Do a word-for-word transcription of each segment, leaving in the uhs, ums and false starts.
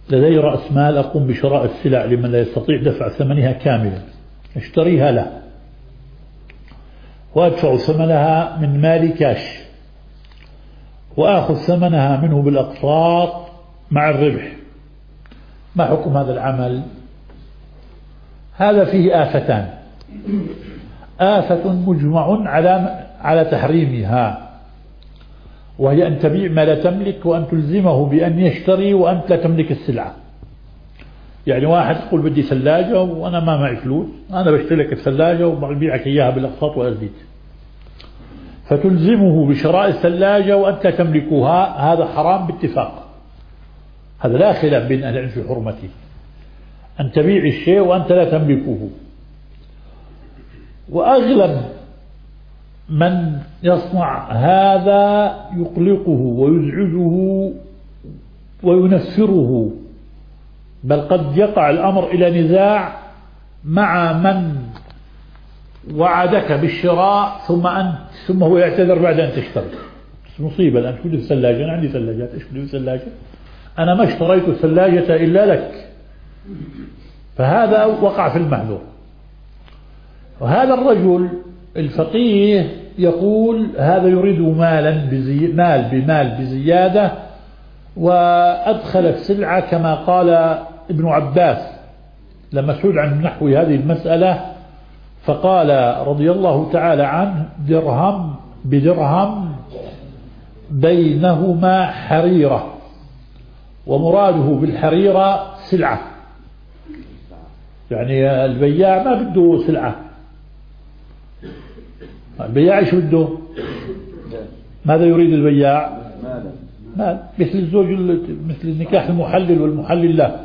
لدي رأس مال أقوم بشراء السلع لمن لا يستطيع دفع ثمنها كاملا، اشتريها له وأدفع ثمنها من مالي كاش وآخذ ثمنها منه بالأقساط مع الربح. ما حكم هذا العمل؟ هذا فيه آفتان: آفة مجمع على على تحريمها، وهي أن تبيع ما لا تملك وأن تلزمه بأن يشتري وأنت لا تملك السلعة. يعني واحد يقول بدي ثلاجة وأنا ما معي فلوس، أنا بشتري لك الثلاجة وببيعك إياها بالأقساط وأزيد، فتلزمه بشراء الثلاجة وأنت لا تملكها. هذا حرام باتفاق، هذا لا خلاف بين أهل العلم في حرمته، أن تبيع الشيء وأنت لا تملكه. وأغلب من يصنع هذا يقلقه ويزعجه وينفره، بل قد يقع الأمر إلى نزاع مع من وعدك بالشراء ثم أنت ثم هو يعتذر بعد أن تشتري. مصيبة الآن تقول الثلاجة، أنا عندي ثلاجات، إيش بدي ثلاجة؟ أنا ما اشتريت الثلاجة إلا لك. فهذا وقع في المحذور. وهذا الرجل الفقيه يقول هذا يريد مالا بزي... مال بمال بزيادة، وأدخل السلعة كما قال ابن عباس لما سئل عن نحو هذه المسألة فقال رضي الله تعالى عنه: درهم بدرهم بينهما حريرة. ومراده بالحريرة سلعة، يعني البياع ما بده سلعة، البياع ايش بده؟ ماذا يريد البياع؟ مال، مثل الزوج، مثل النكاح المحلل والمحلل له.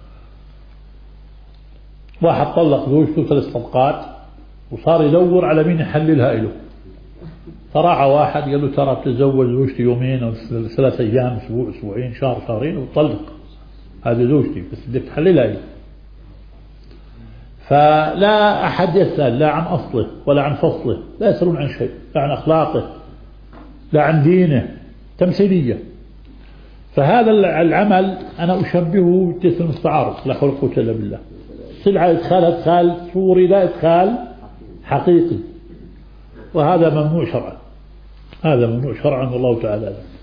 واحد طلق زوجته ثلاث طلقات وصار يدور على مين يحللها له، فراح واحد قال له: ترى بتتزوج زوجتي يومين أو ثلاث أيام، أسبوع، أسبوعين، شهر، شهرين، وطلق، هذه زوجتي بس بدك تحللها له. فلا أحد يسأل لا عن أصله ولا عن فصله، لا يسألون عن شيء، لا عن أخلاقه لا عن دينه، تمثيلية. فهذا العمل أنا أشبهه بتسلم التعارض، لا حول ولا قوة إلا بالله. سلعة إدخال إدخال صوري لا إدخال حقيقي، وهذا ممنوع شرعا، هذا ممنوع شرعا والله تعالى.